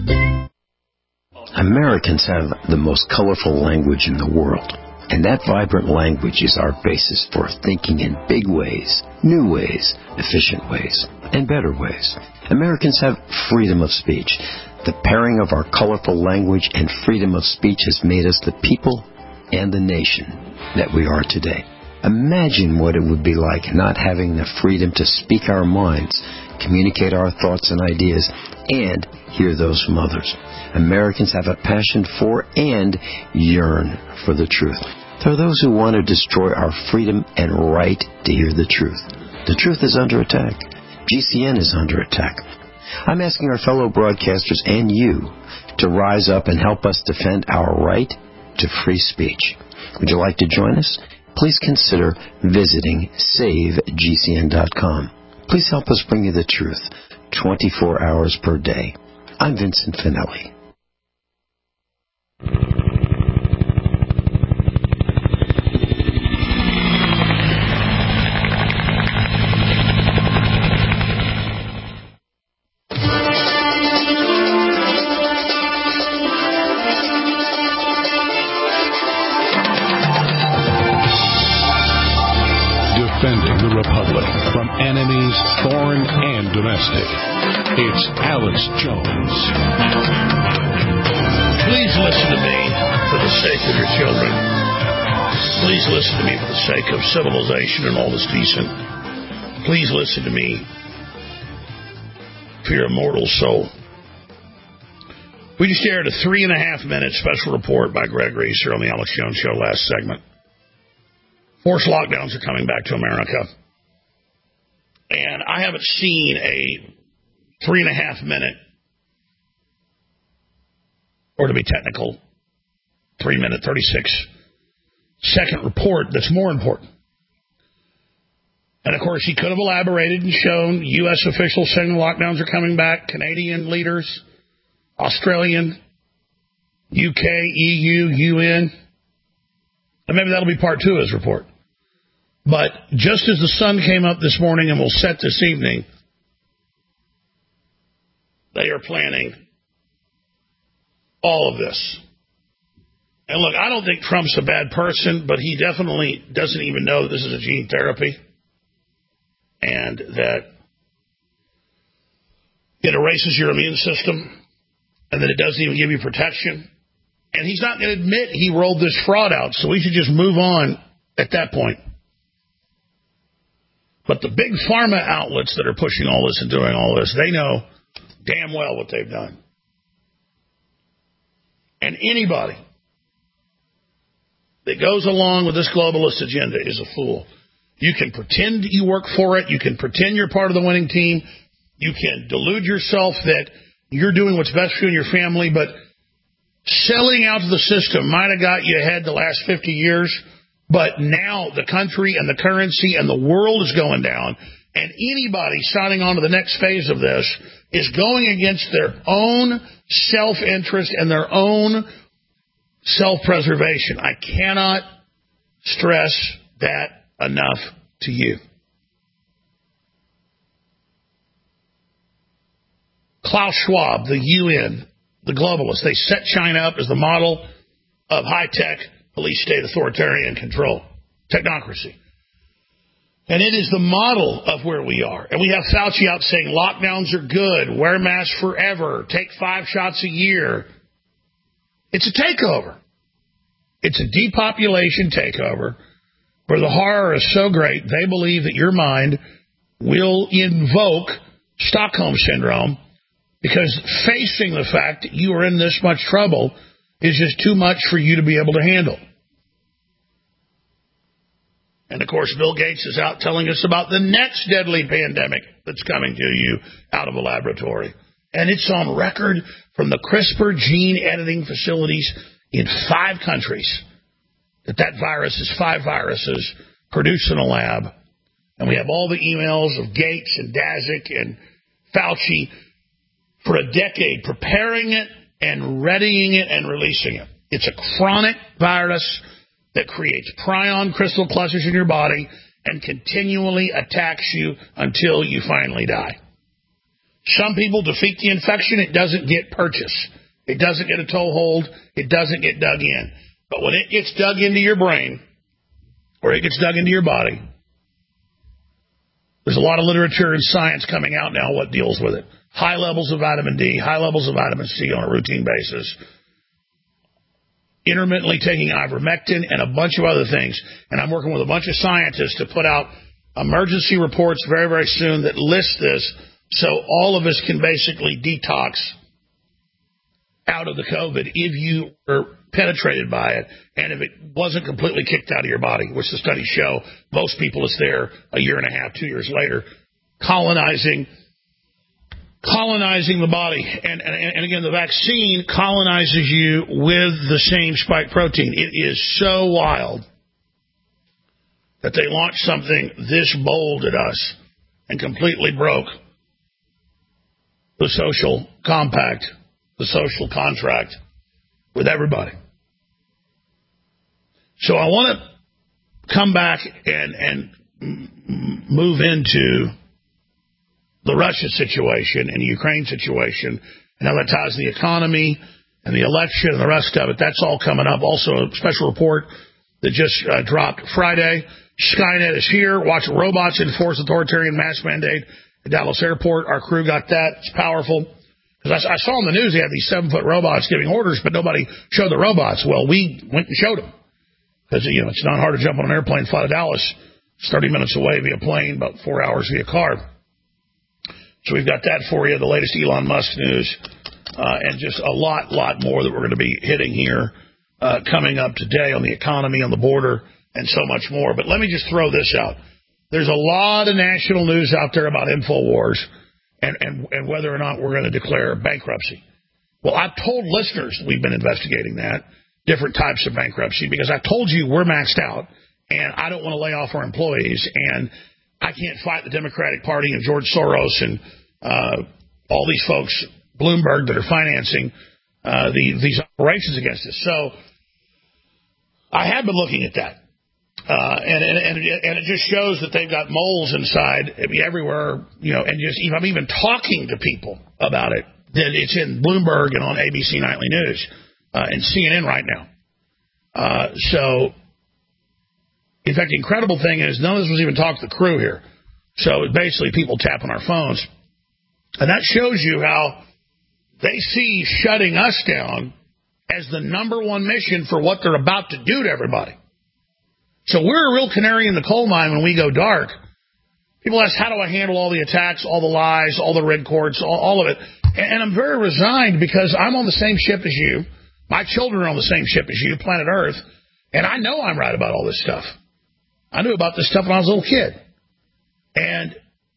Americans have the most colorful language in the world, and that vibrant language is our basis for thinking in big ways, new ways, efficient ways, and better ways. Americans have freedom of speech. The pairing of our colorful language and freedom of speech has made us the people and the nation that we are today. Imagine what it would be like not having the freedom to speak our minds, communicate our thoughts and ideas, and hear those from others. Americans have a passion for and yearn for the truth. There are those who want to destroy our freedom and right to hear the truth. The truth is under attack. G C N is under attack. I'm asking our fellow broadcasters and you to rise up and help us defend our right to free speech. Would you like to join us? Please consider visiting save G C N dot com. Please help us bring you the truth twenty-four hours per day. I'm Vincent Finelli. Defending the Republic from enemies, foreign and domestic. It's Alex Jones. Please listen to me for the sake of your children. Please listen to me for the sake of civilization and all that's decent. Please listen to me for your immortal soul. We just aired a three and a half minute special report by Greg Reeser on the Alex Jones Show last segment. Forced lockdowns are coming back to America. And I haven't seen a three and a half minute, or to be technical, three minute, thirty-six second report that's more important. And, of course, he could have elaborated and shown U S officials saying the lockdowns are coming back, Canadian leaders, Australian, U K, E U, U N. And maybe that'll be part two of his report. But just as the sun came up this morning and will set this evening, they are planning all of this. And look, I don't think Trump's a bad person, but he definitely doesn't even know that this is a gene therapy and that it erases your immune system and that it doesn't even give you protection. And he's not going to admit he rolled this fraud out, so we should just move on at that point. But the big pharma outlets that are pushing all this and doing all this, they know damn well what they've done. And anybody that goes along with this globalist agenda is a fool. You can pretend you work for it. You can pretend you're part of the winning team. You can delude yourself that you're doing what's best for you and your family, but selling out to the system might have got you ahead the last fifty years, but now the country and the currency and the world is going down, and anybody signing on to the next phase of this is going against their own self-interest and their own self-preservation. I cannot stress that enough to you. Klaus Schwab, the U N, the globalists, they set China up as the model of high-tech police state authoritarian control, technocracy. And it is the model of where we are. And we have Fauci out saying lockdowns are good, wear masks forever, take five shots a year. It's a takeover. It's a depopulation takeover where the horror is so great, they believe that your mind will invoke Stockholm Syndrome because facing the fact that you are in this much trouble is just too much for you to be able to handle. And, of course, Bill Gates is out telling us about the next deadly pandemic that's coming to you out of a laboratory. And it's on record from the CRISPR gene editing facilities in five countries that that virus is five viruses produced in a lab. And we have all the emails of Gates and Daszak and Fauci for a decade preparing it and readying it and releasing it. It's a chronic virus that creates prion crystal clusters in your body and continually attacks you until you finally die. Some people defeat the infection. It doesn't get purchase. It doesn't get a toehold. It doesn't get dug in. But when it gets dug into your brain or it gets dug into your body, there's a lot of literature and science coming out now what deals with it. High levels of vitamin D, high levels of vitamin C on a routine basis, intermittently taking ivermectin and a bunch of other things. And I'm working with a bunch of scientists to put out emergency reports very, very soon that list this so all of us can basically detox out of the COVID if you are penetrated by it and if it wasn't completely kicked out of your body, which the studies show most people is there a year and a half, two years later, colonizing colonizing the body. And, and, and again, the vaccine colonizes you with the same spike protein. It is so wild that they launched something this bold at us and completely broke the social compact, the social contract with everybody. So I want to come back and, and move into the Russia situation and the Ukraine situation and how that ties the economy and the election and the rest of it. That's all coming up. Also, a special report that just uh, dropped Friday. Skynet is here. Watch robots enforce authoritarian mask mandate at Dallas Airport. Our crew got that. It's powerful. Because I, I saw on the news they had these seven-foot robots giving orders, but nobody showed the robots. Well, we went and showed them. Because, you know, it's not hard to jump on an airplane, fly to Dallas. It's thirty minutes away via plane, about four hours via car. So we've got that for you, the latest Elon Musk news, uh, and just a lot, lot more that we're going to be hitting here uh, coming up today on the economy, on the border, and so much more. But let me just throw this out. There's a lot of national news out there about InfoWars and, and, and whether or not we're going to declare bankruptcy. Well, I've told listeners that we've been investigating that. different types of bankruptcy, because I told you we're maxed out, and I don't want to lay off our employees, and I can't fight the Democratic Party and George Soros and uh, all these folks, Bloomberg, that are financing uh, the, these operations against us. So I have been looking at that. Uh, and, and, and, it, and it just shows that they've got moles inside, I mean, everywhere, you know, and just if I'm even talking to people about it, then it's in Bloomberg and on A B C Nightly News uh, and C N N right now. Uh, so, in fact, the incredible thing is none of this was even talked to the crew here. So it's basically people tapping our phones. And that shows you how they see shutting us down as the number one mission for what they're about to do to everybody. So we're a real canary in the coal mine when we go dark. People ask, how do I handle all the attacks, all the lies, all the red cords, all, all of it? And, and I'm very resigned because I'm on the same ship as you. My children are on the same ship as you, planet Earth. And I know I'm right about all this stuff. I knew about this stuff when I was a little kid. And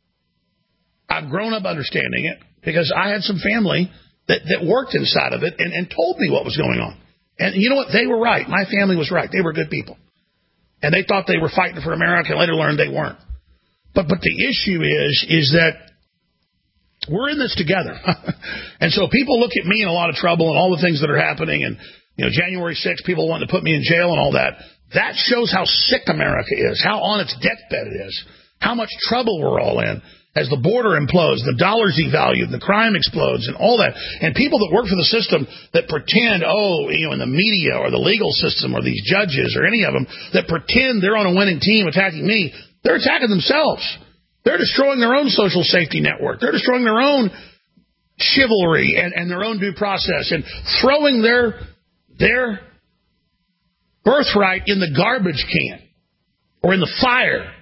I've grown up understanding it because I had some family that, that worked inside of it and, and told me what was going on. And you know what? They were right. My family was right. They were good people. And they thought they were fighting for America and later learned they weren't. But but the issue is, is that we're in this together. And so people look at me in a lot of trouble and all the things that are happening and, you know, January sixth, people wanting to put me in jail and all that. That shows how sick America is, how on its deathbed it is, how much trouble we're all in as the border implodes, the dollar's devalued, the crime explodes, and all that. And people that work for the system that pretend, oh, you know, in the media or the legal system or these judges or any of them that pretend they're on a winning team attacking me, they're attacking themselves. They're destroying their own social safety network. They're destroying their own chivalry and, and their own due process and throwing their their birthright in the garbage can or in the fire.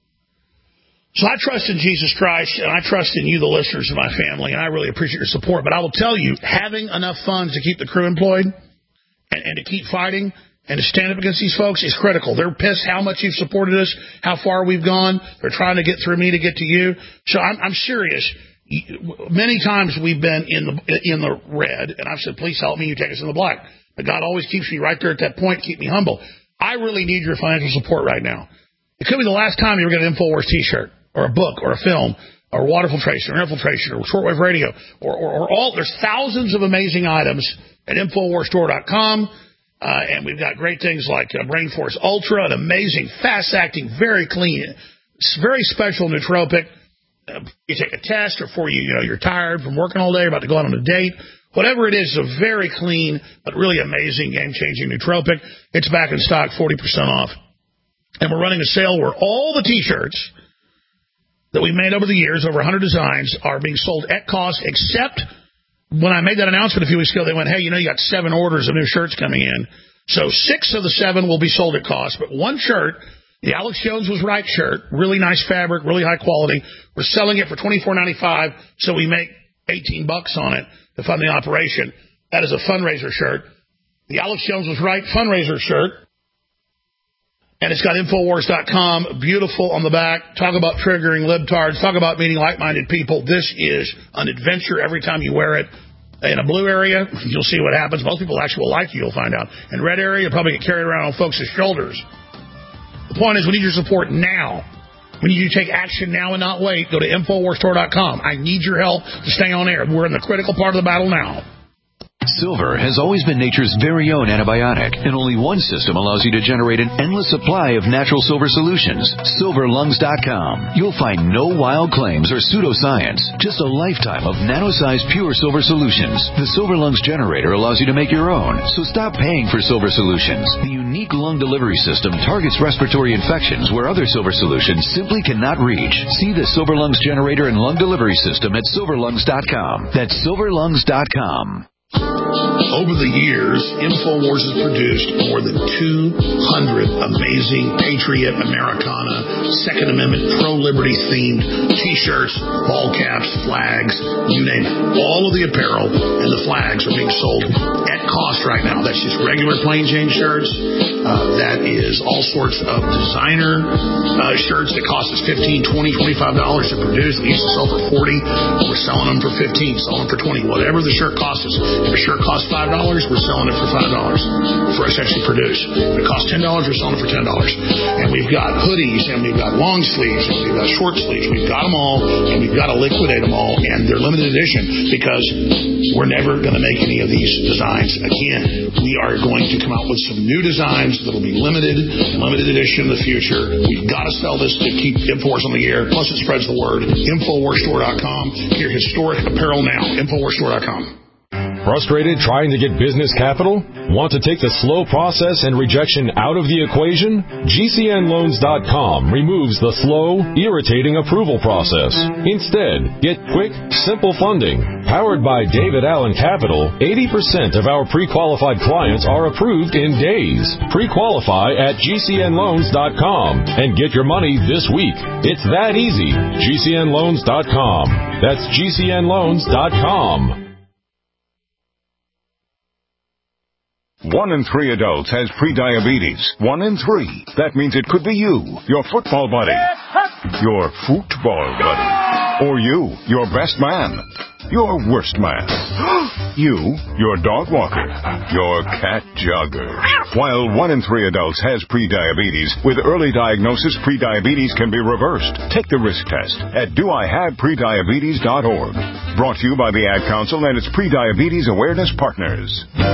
So I trust in Jesus Christ, and I trust in you, the listeners of my family, and I really appreciate your support. But I will tell you, having enough funds to keep the crew employed and, and to keep fighting and to stand up against these folks is critical. They're pissed how much you've supported us, how far we've gone. They're trying to get through me to get to you. So I'm, I'm serious. Many times we've been in the in the red, and I've said, please help me, you take us in the black. But God always keeps me right there at that point, keep me humble. I really need your financial support right now. It could be the last time you're going to get an InfoWars T-shirt, or a book, or a film, or water filtration, or air filtration, or shortwave radio, or, or, or all. There's thousands of amazing items at Infowars Store dot com, uh, and we've got great things like uh, Brain Force Ultra, an amazing, fast-acting, very clean, very special nootropic. Uh, you take a test, or for you, you know, you're tired from working all day, about to go out on a date. Whatever it is, a very clean, but really amazing, game-changing nootropic. It's back in stock, forty percent off. And we're running a sale where all the T-shirts that we've made over the years, over one hundred designs, are being sold at cost, except when I made that announcement a few weeks ago, they went, hey, you know, you got seven orders of new shirts coming in. So six of the seven will be sold at cost, but one shirt, the Alex Jones Was Right shirt, really nice fabric, really high quality, we're selling it for twenty-four ninety-five, so we make eighteen bucks on it to fund the operation. That is a fundraiser shirt. The Alex Jones Was Right fundraiser shirt. And it's got Infowars dot com, beautiful on the back. Talk about triggering libtards. Talk about meeting like-minded people. This is an adventure every time you wear it. In a blue area, you'll see what happens. Most people actually will like you, you'll find out. In red area, you'll probably get carried around on folks' shoulders. The point is, we need your support now. We need you to take action now and not wait. Go to Infowars Store dot com. I need your help to stay on air. We're in the critical part of the battle now. Silver has always been nature's very own antibiotic, and only one system allows you to generate an endless supply of natural silver solutions. Silver Lungs dot com. You'll find no wild claims or pseudoscience, just a lifetime of nano-sized pure silver solutions. The Silver Lungs generator allows you to make your own, so stop paying for silver solutions. The unique lung delivery system targets respiratory infections where other silver solutions simply cannot reach. See the Silver Lungs generator and lung delivery system at Silver Lungs dot com. That's Silver Lungs dot com. Over the years, InfoWars has produced more than two hundred amazing Patriot, Americana, Second Amendment, pro-liberty themed T-shirts, ball caps, flags, you name it. All of the apparel and the flags are being sold at cost right now. That's just regular plain Jane shirts. Uh, that is all sorts of designer uh, shirts that cost us fifteen dollars, twenty dollars, twenty-five dollars to produce. We used to sell for forty dollars. We're selling them for fifteen dollars, selling them for twenty dollars. Whatever the shirt costs us. If a shirt costs five dollars, we're selling it for five dollars for us to actually produce. If it costs ten dollars, we're selling it for ten dollars. And we've got hoodies, and we've got long sleeves, and we've got short sleeves. We've got them all, and we've got to liquidate them all, and they're limited edition because we're never going to make any of these designs again. We are going to come out with some new designs that will be limited, limited edition in the future. We've got to sell this to keep InfoWars on the air. Plus, it spreads the word. Infowars Store dot com. Your historic apparel now. Infowars Store dot com. Frustrated trying to get business capital? Want to take the slow process and rejection out of the equation? G C N Loans dot com removes the slow, irritating approval process. Instead, get quick, simple funding. Powered by David Allen Capital, eighty percent of our pre-qualified clients are approved in days. Pre-qualify at G C N Loans dot com and get your money this week. It's that easy. G C N Loans dot com. That's G C N Loans dot com. One in three adults has prediabetes. One in three. That means it could be you, your football buddy, your football buddy, or you, your best man, your worst man, you, your dog walker, your cat jogger. While one in three adults has prediabetes, with early diagnosis, prediabetes can be reversed. Take the risk test at do I have prediabetes dot org. Brought to you by the Ad Council and its Prediabetes Awareness Partners.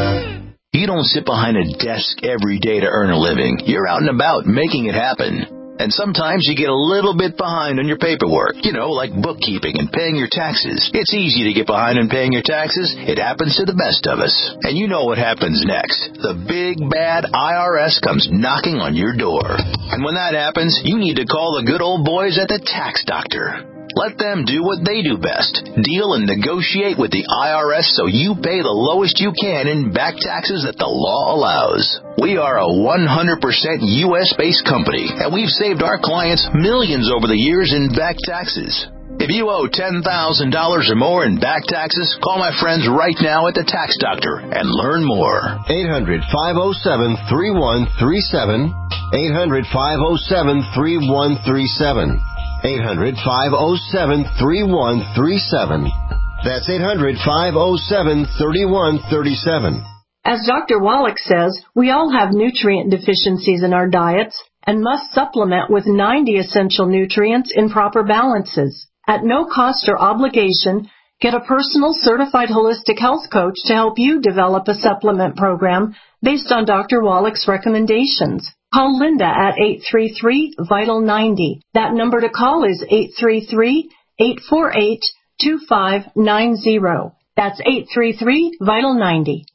You don't sit behind a desk every day to earn a living. You're out and about making it happen. And sometimes you get a little bit behind on your paperwork, you know, like bookkeeping and paying your taxes. It's easy to get behind on paying your taxes. It happens to the best of us. And you know what happens next. The big, bad I R S comes knocking on your door. And when that happens, you need to call the good old boys at the Tax Doctor. Let them do what they do best. Deal and negotiate with the I R S so you pay the lowest you can in back taxes that the law allows. We are a one hundred percent U S-based company, and we've saved our clients millions over the years in back taxes. If you owe ten thousand dollars or more in back taxes, call my friends right now at the Tax Doctor and learn more. eight hundred, five oh seven, three one three seven. eight hundred, five oh seven, three one three seven. eight hundred, five oh seven, three one three seven. That's eight hundred, five oh seven, three one three seven. As Doctor Wallach says, we all have nutrient deficiencies in our diets and must supplement with ninety essential nutrients in proper balances. At no cost or obligation, get a personal certified holistic health coach to help you develop a supplement program based on Doctor Wallach's recommendations. Call Linda at eight three three, vital ninety. That number to call is eight three three, eight four eight, two five nine zero. That's eight three three, vital ninety.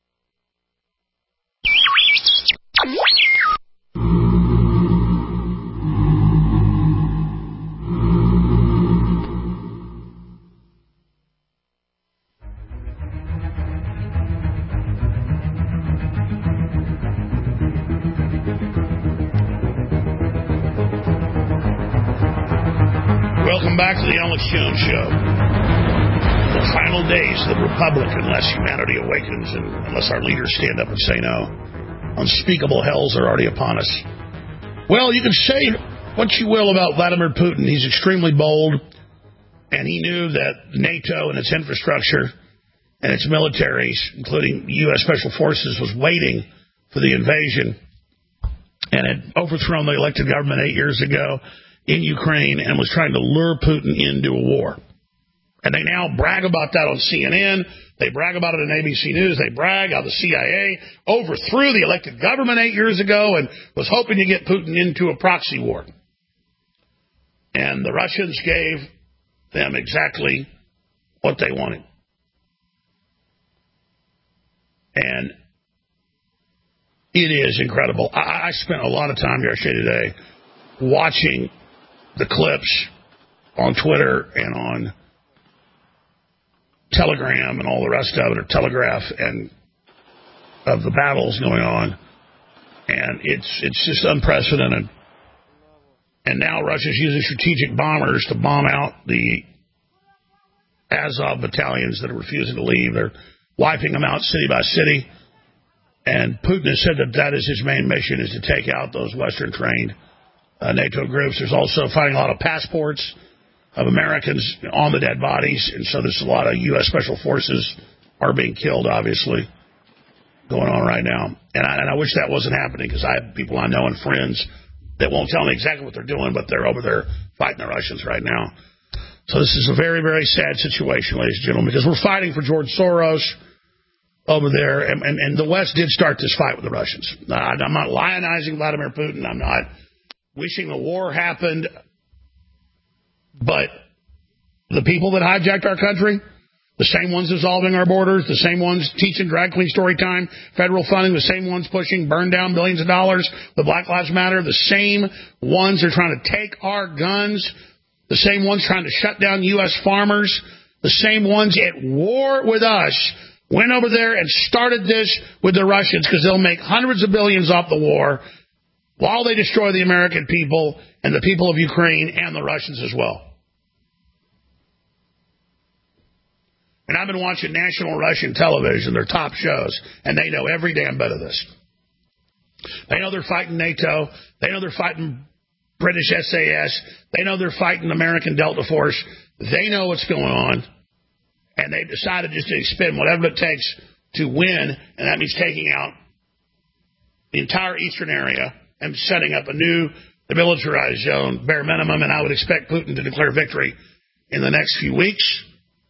Welcome back to the Alex Jones Show. The final days of the Republic, unless humanity awakens and unless our leaders stand up and say no. Unspeakable hells are already upon us. Well, you can say what you will about Vladimir Putin. He's extremely bold, and he knew that NATO and its infrastructure and its militaries, including U S Special Forces, was waiting for the invasion and had overthrown the elected government eight years ago in Ukraine and was trying to lure Putin into a war. And they now brag about that on C N N. They brag about it on A B C News. They brag how the C I A overthrew the elected government eight years ago and was hoping to get Putin into a proxy war. And the Russians gave them exactly what they wanted. And it is incredible. I, I spent a lot of time yesterday today watching the clips on Twitter and on Telegram and all the rest of it, or Telegraph, and of the battles going on. And it's it's just unprecedented. And now Russia's using strategic bombers to bomb out the Azov battalions that are refusing to leave. They're wiping them out city by city. And Putin has said that that is his main mission, is to take out those Western-trained uh, NATO groups. There's also finding a lot of passports of Americans on the dead bodies, and so there's a lot of U S Special Forces are being killed, obviously. going on right now. And I, and I wish that wasn't happening, because I have people I know and friends that won't tell me exactly what they're doing, but they're over there fighting the Russians right now. So this is a very, very sad situation, ladies and gentlemen, because we're fighting for George Soros over there, and, and, and the West did start this fight with the Russians. Uh, I'm not lionizing Vladimir Putin. I'm not wishing the war happened, but the people that hijacked our country, the same ones dissolving our borders, the same ones teaching drag queen story time, federal funding, the same ones pushing burn down billions of dollars with Black Lives Matter, the same ones that are trying to take our guns, the same ones trying to shut down U S farmers, the same ones at war with us went over there and started this with the Russians, because they'll make hundreds of billions off the war while they destroy the American people and the people of Ukraine and the Russians as well. And I've been watching national Russian television, their top shows, and they know every damn bit of this. They know they're fighting NATO. They know they're fighting British S A S. They know they're fighting American Delta Force. They know what's going on. And they've decided just to expend whatever it takes to win, and that means taking out the entire eastern area and setting up a new demilitarized zone, bare minimum, and I would expect Putin to declare victory in the next few weeks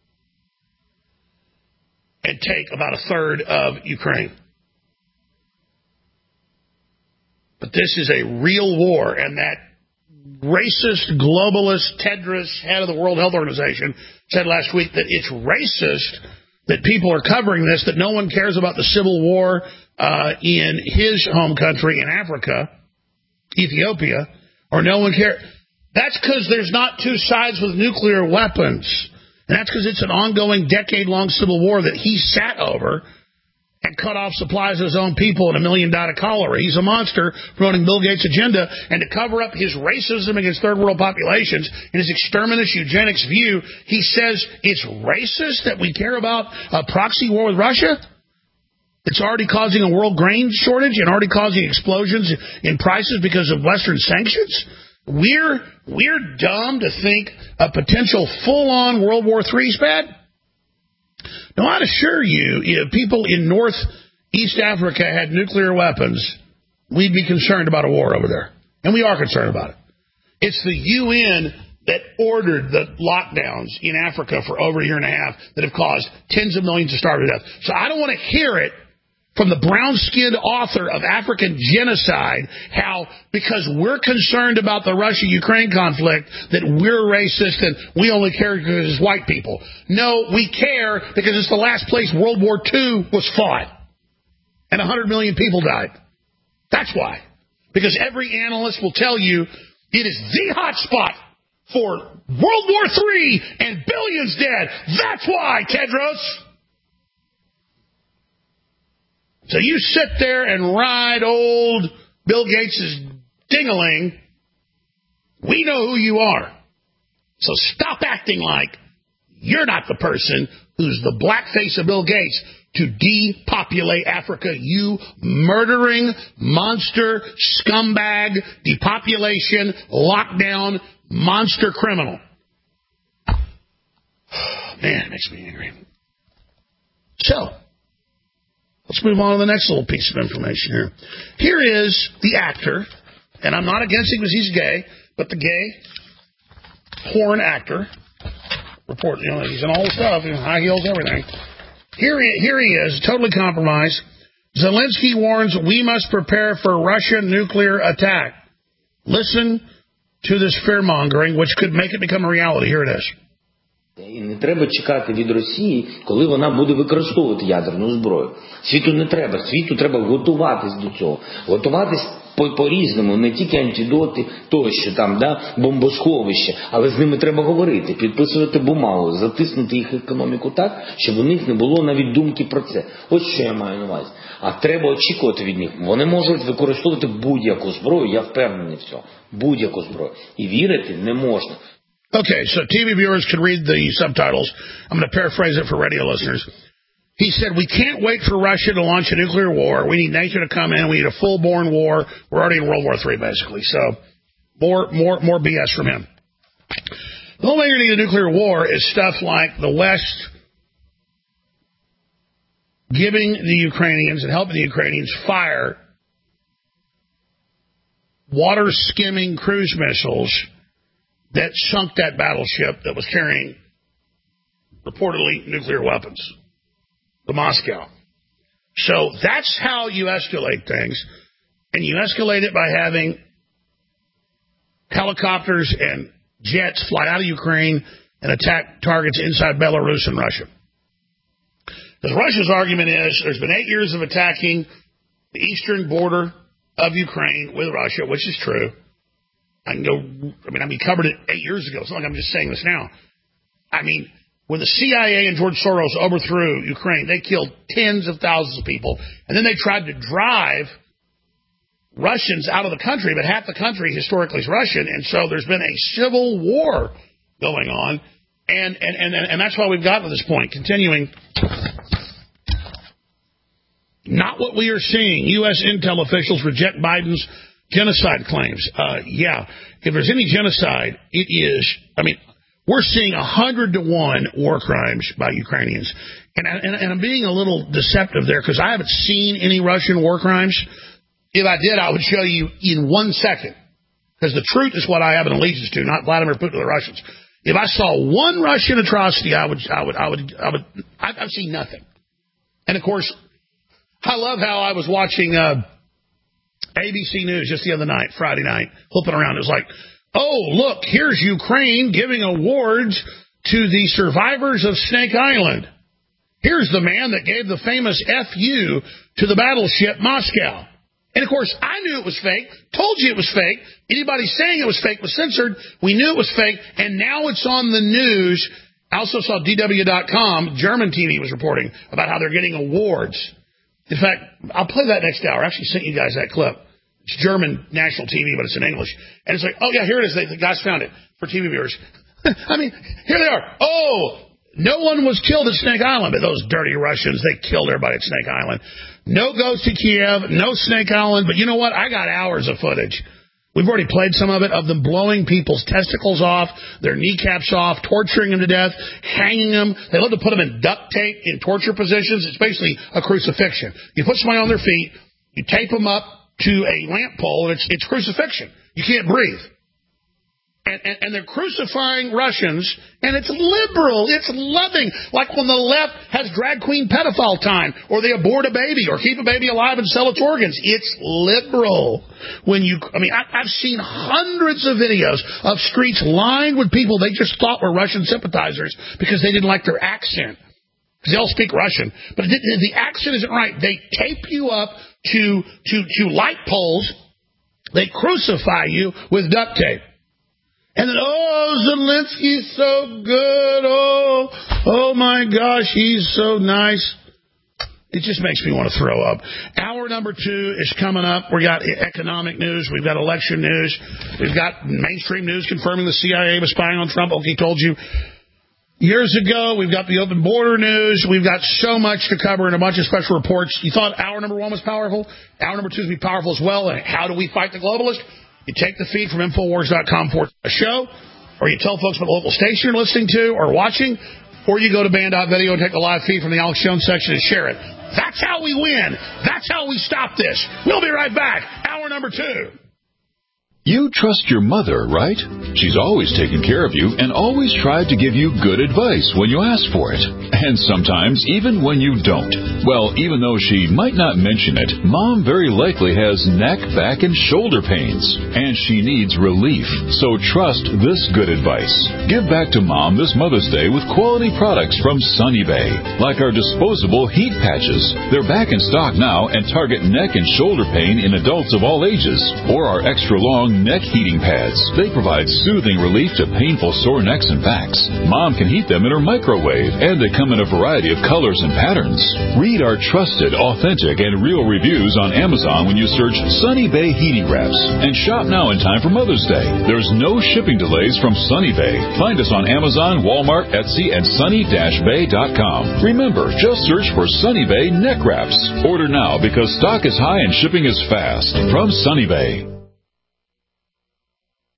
and take about a third of Ukraine. But this is a real war, and that racist, globalist, Tedros, head of the World Health Organization, said last week that it's racist that people are covering this, that no one cares about the civil war uh, in his home country in Africa, Ethiopia, or no one cares. That's because there's not two sides with nuclear weapons. And that's because it's an ongoing, decade-long civil war that he sat over and cut off supplies of his own people and a million died of cholera. He's a monster promoting Bill Gates' agenda, and to cover up his racism against third world populations and his exterminist eugenics view, he says it's racist that we care about a proxy war with Russia. It's already causing a world grain shortage and already causing explosions in prices because of Western sanctions. We're we're dumb to think a potential full-on World War Three is bad. Now, I'd assure you, if people in Northeast Africa had nuclear weapons, we'd be concerned about a war over there. And we are concerned about it. It's the U N that ordered the lockdowns in Africa for over a year and a half that have caused tens of millions to starve to death. So I don't want to hear it from the brown-skinned author of African genocide, how because we're concerned about the Russia-Ukraine conflict that we're racist and we only care because it's white people. No, we care because it's the last place World War Two was fought and one hundred million people died. That's why. Because every analyst will tell you it is the hot spot for World War Three and billions dead. That's why, Tedros. So you sit there and ride old Bill Gates' ding-a-ling. We know who you are. So stop acting like you're not the person who's the black face of Bill Gates to depopulate Africa. You murdering monster scumbag, depopulation, lockdown, monster criminal. Man, it makes me angry. So, let's move on to the next little piece of information here. Here is the actor, and I'm not against him because he's gay, but the gay porn actor. Report, you know, he's in all the stuff, you know, high heels, everything. Here he, here he is, totally compromised. Zelensky warns we must prepare for Russian nuclear attack. Listen to this fear-mongering, which could make it become a reality. Here it is. І не треба чекати від Росії, коли вона буде використовувати ядерну зброю. Світу не треба, світу треба готуватись до цього. Готуватись по-різному, не тільки антидоти, тощо там, да, бомбосховище, але з ними треба говорити, підписувати бумагу, затиснути їх економіку так, щоб у них не було навіть думки про це. Ось що я маю на увазі. А треба очікувати від них. Вони можуть використовувати будь-яку зброю, я впевнений в цьому, будь-яку зброю. І вірити не можна. Okay, so T V viewers can read the subtitles. I'm going to paraphrase it for radio listeners. He said, we can't wait for Russia to launch a nuclear war. We need NATO to come in. We need a full-born war. We're already in World War Three, basically. So more, more, more B S from him. The only way you need a nuclear war is stuff like the West giving the Ukrainians and helping the Ukrainians fire water-skimming cruise missiles that sunk that battleship that was carrying reportedly nuclear weapons, the Moscow. So that's how you escalate things, and you escalate it by having helicopters and jets fly out of Ukraine and attack targets inside Belarus and Russia. Because Russia's argument is there's been eight years of attacking the eastern border of Ukraine with Russia, which is true. I can go, I mean, I mean, covered it eight years ago. It's not like I'm just saying this now. I mean, when the C I A and George Soros overthrew Ukraine, they killed tens of thousands of people. And then they tried to drive Russians out of the country, but half the country historically is Russian. And so there's been a civil war going on. And, and, and, and that's why we've gotten to this point. Continuing. Not what we are seeing. U S intel officials reject Biden's genocide claims. Uh, yeah, if there's any genocide, it is, I mean, we're seeing a hundred to one war crimes by Ukrainians. And, and, and I'm being a little deceptive there because I haven't seen any Russian war crimes. If I did, I would show you in one second. Because the truth is what I have an allegiance to, not Vladimir Putin or the Russians. If I saw one Russian atrocity, I would, I would, I would, I would, I've, I've seen nothing. And of course, I love how I was watching uh, A B C News just the other night, Friday night, flipping around. It was like, oh, look, here's Ukraine giving awards to the survivors of Snake Island. Here's the man that gave the famous F U to the battleship Moscow. And, of course, I knew it was fake, told you it was fake. Anybody saying it was fake was censored. We knew it was fake, and now it's on the news. I also saw D W dot com, German T V was reporting about how they're getting awards. In fact, I'll play that next hour. I actually sent you guys that clip. It's German national T V, but it's in English. And it's like, oh, yeah, here it is. The guys found it for T V viewers. I mean, here they are. Oh, no one was killed at Snake Island, but those dirty Russians, they killed everybody at Snake Island. No goes to Kiev, no Snake Island. But you know what? I got hours of footage. We've already played some of it, of them blowing people's testicles off, their kneecaps off, torturing them to death, hanging them. They love to put them in duct tape in torture positions. It's basically a crucifixion. You put somebody on their feet, you tape them up to a lamp pole, and it's, it's crucifixion. You can't breathe. And, and, and they're crucifying Russians, and it's liberal, it's loving, like when the left has drag queen pedophile time, or they abort a baby, or keep a baby alive and sell its organs. It's liberal. When you, I mean, I, I've seen hundreds of videos of streets lined with people they just thought were Russian sympathizers because they didn't like their accent. Because they all speak Russian. But it, the accent isn't right. They tape you up to, to, to light poles. They crucify you with duct tape. And then, oh, Zelensky's so good. Oh, oh my gosh, he's so nice. It just makes me want to throw up. Hour number two is coming up. We got economic news. We've got election news. We've got mainstream news confirming the C I A was spying on Trump. Okay, told you years ago. We've got the open border news. We've got so much to cover and a bunch of special reports. You thought hour number one was powerful? Hour number two is going to be powerful as well. And how do we fight the globalists? You take the feed from Infowars dot com for a show, or you tell folks what local station you're listening to or watching, or you go to band dot video and take the live feed from the Alex Jones section and share it. That's how we win. That's how we stop this. We'll be right back. Hour number two. You trust your mother, right? She's always taken care of you and always tried to give you good advice when you ask for it. And sometimes even when you don't. Well, even though she might not mention it, Mom very likely has neck, back, and shoulder pains. And she needs relief. So trust this good advice. Give back to Mom this Mother's Day with quality products from Sunny Bay. Like our disposable heat patches. They're back in stock now and target neck and shoulder pain in adults of all ages. Or our extra long neck heating pads. They provide soothing relief to painful sore necks and backs. Mom can heat them in her microwave, and they come in a variety of colors and patterns. Read our trusted, authentic, and real reviews on Amazon when you search Sunny Bay Heating Wraps. And shop now in time for Mother's Day. There's no shipping delays from Sunny Bay. Find us on Amazon, Walmart, Etsy, and sunny dash bay dot com. Remember, just search for Sunny Bay Neck Wraps. Order now because stock is high and shipping is fast. From Sunny Bay.